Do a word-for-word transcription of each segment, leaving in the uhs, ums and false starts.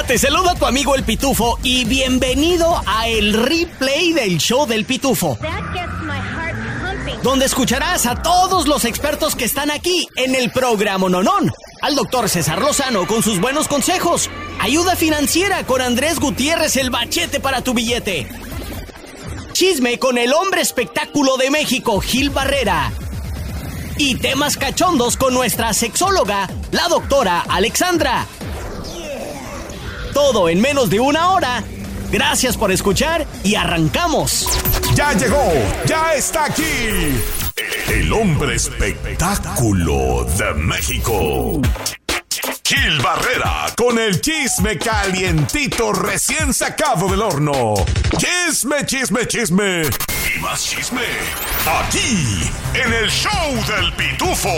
Te saluda tu amigo El Pitufo y bienvenido a el replay del show del Pitufo, donde escucharás a todos los expertos que están aquí en el programa Nonón. Al doctor César Lozano con sus buenos consejos, ayuda financiera con Andrés Gutiérrez, el bachete para tu billete, chisme con el hombre espectáculo de México, Gil Barrera, y temas cachondos con nuestra sexóloga, la doctora Alexandra. Todo en menos de una hora. Gracias por escuchar y arrancamos. Ya llegó, ya está aquí, el hombre espectáculo de México, Gil Barrera, con el chisme calientito recién sacado del horno. Chisme, chisme, chisme y más chisme, aquí en el show del Pitufo.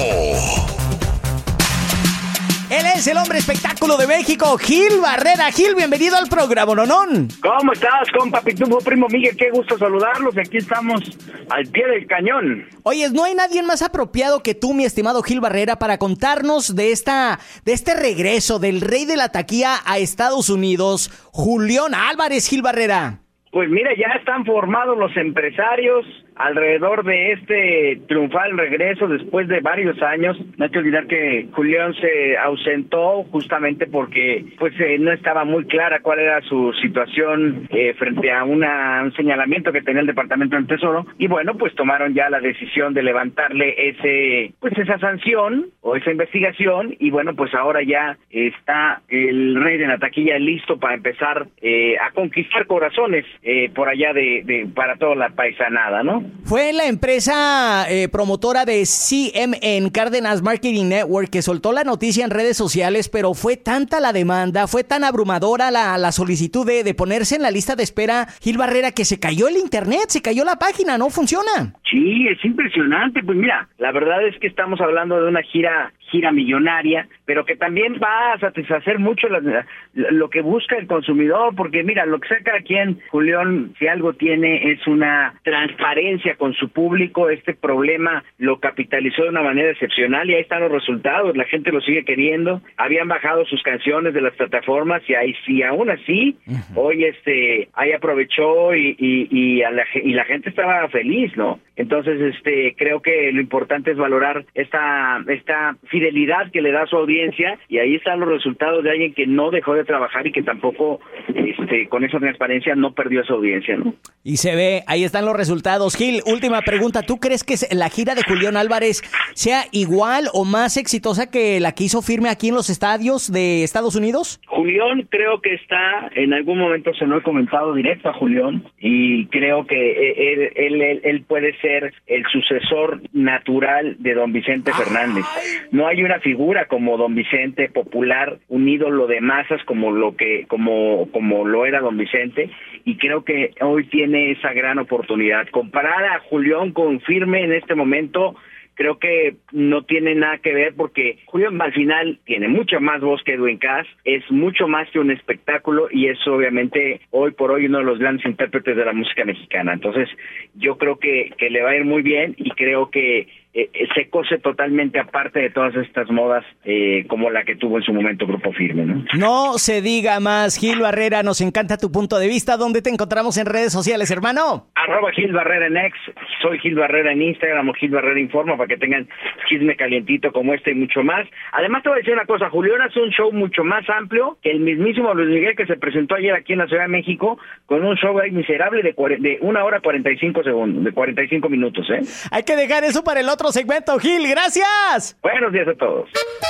Él es el hombre espectáculo de México, Gil Barrera. Gil, bienvenido al programa Nonón. ¿Cómo estás, compa Pitufo, primo Miguel? Qué gusto saludarlos. Aquí estamos al pie del cañón. Oye, no hay nadie más apropiado que tú, mi estimado Gil Barrera, para contarnos de esta, de este regreso del rey de la taquilla a Estados Unidos, Julián Álvarez. Gil Barrera. Pues mira, ya están formados los empresarios alrededor de este triunfal regreso después de varios años. No hay que olvidar que Julián se ausentó justamente porque pues eh, no estaba muy clara cuál era su situación eh, frente a una, un señalamiento que tenía el Departamento del Tesoro, y bueno, pues tomaron ya la decisión de levantarle ese pues esa sanción o esa investigación, y bueno, pues ahora ya está el rey de la taquilla listo para empezar eh, a conquistar corazones eh, por allá de, de para toda la paisanada, ¿no? Fue la empresa eh, promotora de C M N, Cárdenas Marketing Network, que soltó la noticia en redes sociales, pero fue tanta la demanda, fue tan abrumadora la, la solicitud de, de ponerse en la lista de espera, Gil Barrera, que se cayó el internet, se cayó la página, no funciona. Sí, es impresionante. Pues mira, la verdad es que estamos hablando de una gira gira millonaria, pero que también va a satisfacer mucho la, lo que busca el consumidor, porque mira, lo que sea cada quien, Julián, si algo tiene es una transparencia con su público. Este problema lo capitalizó de una manera excepcional y ahí están los resultados, la gente lo sigue queriendo. Habían bajado sus canciones de las plataformas y ahí sí, aún así, uh-huh. hoy este, ahí aprovechó y, y, y, a la, y la gente estaba feliz, ¿no? Entonces, este, creo que lo importante es valorar esta, esta fidelidad que le da a su audiencia, y ahí están los resultados de alguien que no dejó de trabajar y que tampoco, este, con esa transparencia no perdió esa audiencia, ¿no? Y se ve, ahí están los resultados. Gil, última pregunta, ¿tú crees que la gira de Julián Álvarez sea igual o más exitosa que la que hizo firme aquí en los estadios de Estados Unidos? Julián creo que está, en algún momento se lo he comentado directo a Julián, y creo que él, él, él, él puede ser el sucesor natural de don Vicente Fernández. No hay una figura como don Vicente popular, un ídolo de masas como lo que como como lo era don Vicente, y creo que hoy tiene esa gran oportunidad. Comparar a Julián con Firme en este momento, creo que no tiene nada que ver, porque Julián al final tiene mucha más voz que Edwin Cass, es mucho más que un espectáculo, y es obviamente hoy por hoy uno de los grandes intérpretes de la música mexicana. Entonces yo creo que, que le va a ir muy bien, y creo que eh, se cose totalmente aparte de todas estas modas eh, como la que tuvo en su momento Grupo Firme, ¿no? No se diga más, Gil Barrera, nos encanta tu punto de vista. ¿Dónde te encontramos en redes sociales, hermano? Arroba Gil Barrera en X, soy Gil Barrera en Instagram o Gil Barrera Informa, para que tengan chisme calientito como este y mucho más. Además te voy a decir una cosa, Julián hace un show mucho más amplio que el mismísimo Luis Miguel, que se presentó ayer aquí en la Ciudad de México con un show ahí miserable de, de una hora cuarenta y cinco segundos, de cuarenta y cinco minutos, ¿eh? Hay que dejar eso para el otro segmento, Gil, gracias. Buenos días a todos.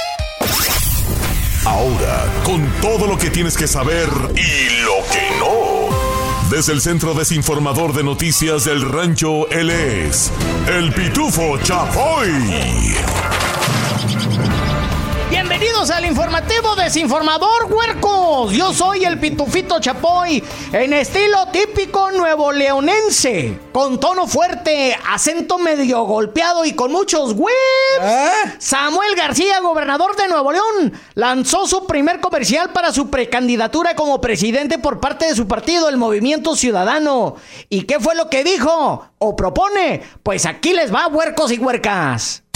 Ahora, con todo lo que tienes que saber y lo que no. Desde el Centro Desinformador de Noticias del Rancho, él es el Pitufo Chapoy. Bienvenidos al informativo desinformador, huercos. Yo soy el Pitufito Chapoy, en estilo típico nuevo leonense, con tono fuerte, acento medio golpeado y con muchos whips. ¿Eh? Samuel García, gobernador de Nuevo León, lanzó su primer comercial para su precandidatura como presidente por parte de su partido, el Movimiento Ciudadano. ¿Y qué fue lo que dijo o propone? Pues aquí les va, huercos y huercas.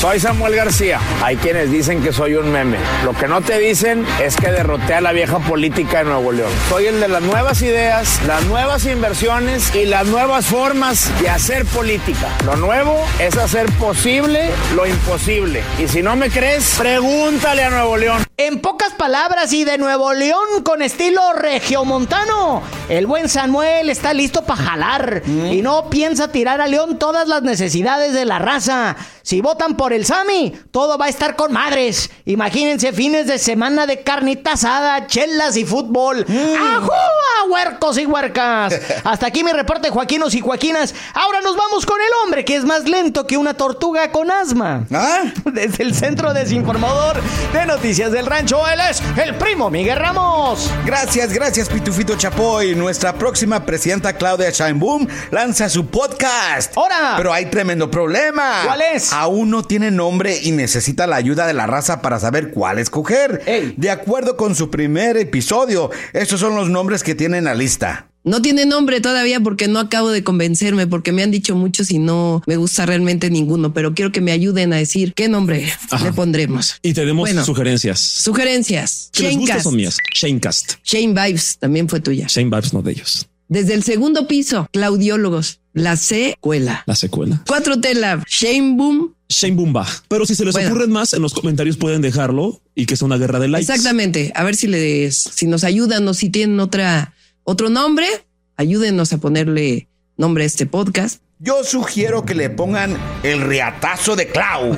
Soy Samuel García. Hay quienes dicen que soy un meme. Lo que no te dicen es que derroté a la vieja política de Nuevo León. Soy el de las nuevas ideas, las nuevas inversiones y las nuevas formas de hacer política. Lo nuevo es hacer posible lo imposible. Y si no me crees, pregúntale a Nuevo León. En pocas palabras, y de Nuevo León con estilo regiomontano, el buen Samuel está listo para jalar ¿Mm? y no piensa tirar a León todas las necesidades de la raza. Si votan por el Sammy, todo va a estar con madres. Imagínense fines de semana de carnita asada, chelas y fútbol. Mm. ¡Ajú! ¡Huercos y huercas! Hasta aquí mi reporte, Joaquinos y Joaquinas. Ahora nos vamos con el hombre que es más lento que una tortuga con asma. ¿Ah? Desde el Centro Desinformador de Noticias del Rancho, él es el primo Miguel Ramos. Gracias, gracias, Pitufito Chapoy. Nuestra próxima presidenta, Claudia Sheinbaum, lanza su podcast. ¡Hora! Pero hay tremendo problema. ¿Cuál es? Aún no tiene nombre y necesita la ayuda de la raza para saber cuál escoger. Ey. De acuerdo con su primer episodio, estos son los nombres que tiene en la lista. No tiene nombre todavía porque no acabo de convencerme, porque me han dicho muchos y no me gusta realmente ninguno, pero quiero que me ayuden a decir qué nombre Ajá. le pondremos. Y tenemos bueno, sugerencias. Sugerencias. ¿Qué les gusta son mías? Shanecast. Shane Vibes también fue tuya. Shane Vibes no de ellos. Desde el segundo piso, Claudiólogos. La secuela. La secuela. cuatro T Lab. Sheinbaum. Sheinbaum va. Pero si se les bueno. ocurren más, en los comentarios pueden dejarlo y que sea una guerra de likes. Exactamente. A ver si les, si nos ayudan o si tienen otra, otro nombre, ayúdenos a ponerle nombre a este podcast. Yo sugiero que le pongan el riatazo de Clau.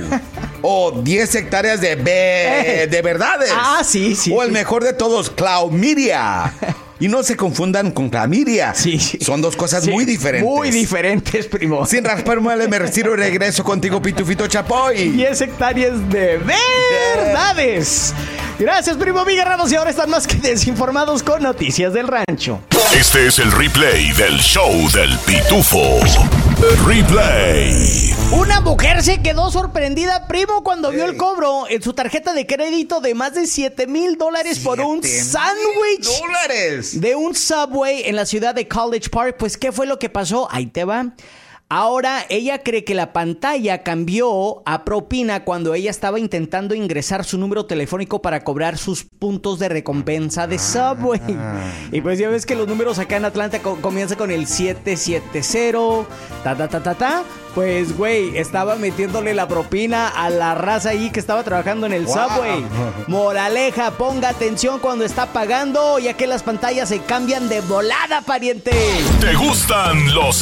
O diez hectáreas de, be- de verdades. Ah, sí, sí. O el mejor de todos, Claumiria. Y no se confundan con clamidia. Sí. Son dos cosas sí, muy diferentes. Muy diferentes, primo. Sin rasparme me retiro y regreso contigo, Pitufito Chapoy. diez hectáreas de verdades. Gracias, primo Miguel Ramos. Y ahora están más que desinformados con Noticias del Rancho. Este es el replay del show del Pitufo. Replay. Una mujer se quedó sorprendida, primo, cuando vio el cobro en su tarjeta de crédito de más de siete mil dólares por un sándwich de un Subway en la ciudad de College Park. Pues, ¿qué fue lo que pasó? Ahí te va. Ahora ella cree que la pantalla cambió a propina cuando ella estaba intentando ingresar su número telefónico para cobrar sus puntos de recompensa de Subway. Y pues ya ves que los números acá en Atlanta co- comienzan con el siete siete cero, ta ta ta ta ta. Pues, güey, estaba metiéndole la propina a la raza ahí que estaba trabajando en el wow. Subway. Moraleja, ponga atención cuando está pagando, ya que las pantallas se cambian de volada, pariente. ¿Te gustan los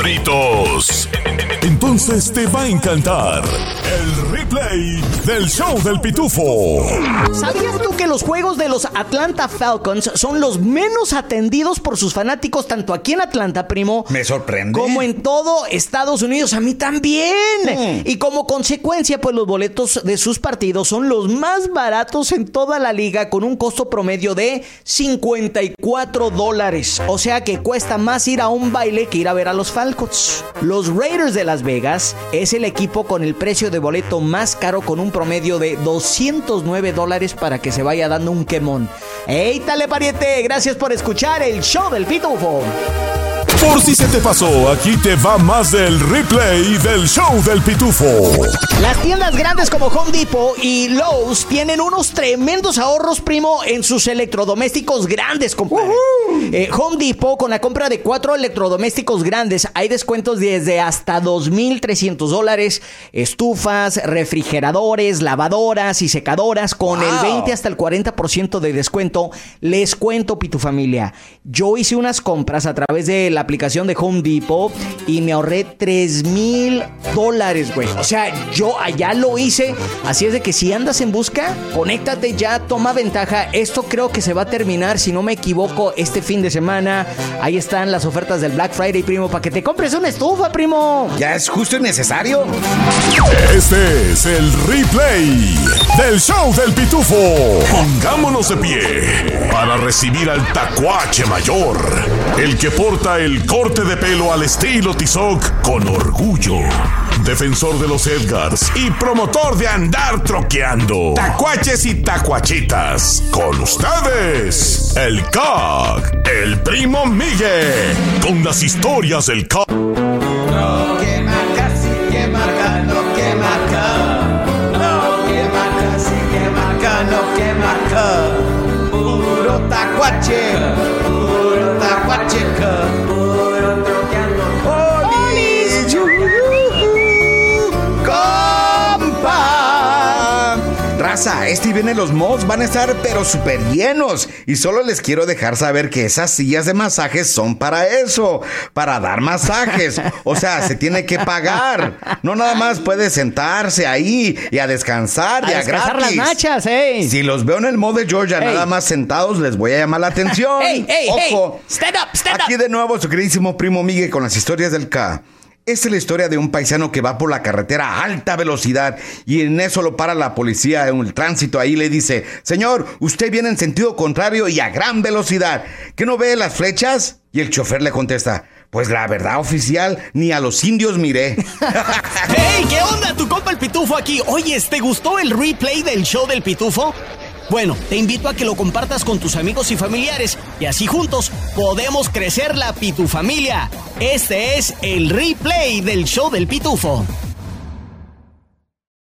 refritos? Entonces te va a encantar el replay del show del Pitufo. ¿Sabías tú que los juegos de los Atlanta Falcons son los menos atendidos por sus fanáticos tanto aquí en Atlanta, primo? Me sorprende. Como en todo Estados Unidos. A mí también. Mm. Y como consecuencia, pues los boletos de sus partidos son los más baratos en toda la liga, con un costo promedio de cincuenta y cuatro dólares. O sea que cuesta más ir a un baile que ir a ver a los Falcons. Los Raiders de Las Vegas es el equipo con el precio de boleto más caro, con un promedio de doscientos nueve dólares, para que se vaya dando un quemón. ¡Ey, tale, pariente! Gracias por escuchar el show del Pitufo. Por si se te pasó, aquí te va más del replay del show del Pitufo. Las tiendas grandes como Home Depot y Lowe's tienen unos tremendos ahorros, primo, en sus electrodomésticos grandes, compadre. Uh-huh. Eh, Home Depot, con la compra de cuatro electrodomésticos grandes, hay descuentos desde hasta dos mil trescientos dólares. Estufas, refrigeradores, lavadoras y secadoras con wow. el veinte hasta el cuarenta por ciento de descuento. Les cuento, Pitu familia, yo hice unas compras a través de la aplicación de Home Depot y me ahorré tres mil dólares, güey. O sea, yo allá lo hice. Así es de que si andas en busca, conéctate ya, toma ventaja. Esto creo que se va a terminar, si no me equivoco, este fin de semana. Ahí están las ofertas del Black Friday, primo, para que te compres una estufa, primo. Ya es justo y necesario. Este es el replay del show del Pitufo. Pongámonos de pie para recibir al tacuache mayor, el que porta el corte de pelo al estilo Tizoc con orgullo. Defensor de los Edgars y promotor de andar troqueando. Tacuaches y tacuachitas. Con ustedes, el C A C, el primo Miguel, con las historias del C A C. No, que marca, sí, que marca, no, que marca. tacuache, puro tacuache. ¡Olis! ¡Compa! Raza, este y viene los mods van a estar pero súper llenos. Y solo les quiero dejar saber que esas sillas de masajes son para eso, para dar masajes. O sea, se tiene que pagar. No nada más puede sentarse ahí y a descansar, a y a descansar gratis. las nachas, ey. Si los veo en el mod de Georgia, Ey. nada más sentados, les voy a llamar la atención. Ey, ey, Ojo. ey. Stand up, stand Aquí up. de nuevo su queridísimo primo Miguel con las historias del K. Esta es la historia de un paisano que va por la carretera a alta velocidad y en eso lo para la policía en el tránsito. Ahí le dice: señor, usted viene en sentido contrario y a gran velocidad. ¿Qué no ve las flechas? Y el chofer le contesta: pues la verdad, oficial, ni a los indios miré. ¡Hey! ¿Qué onda? Tu compa el Pitufo aquí. Oye, ¿te gustó el replay del show del Pitufo? Bueno, te invito a que lo compartas con tus amigos y familiares y así juntos podemos crecer la Pitufamilia. Este es el replay del show del Pitufo.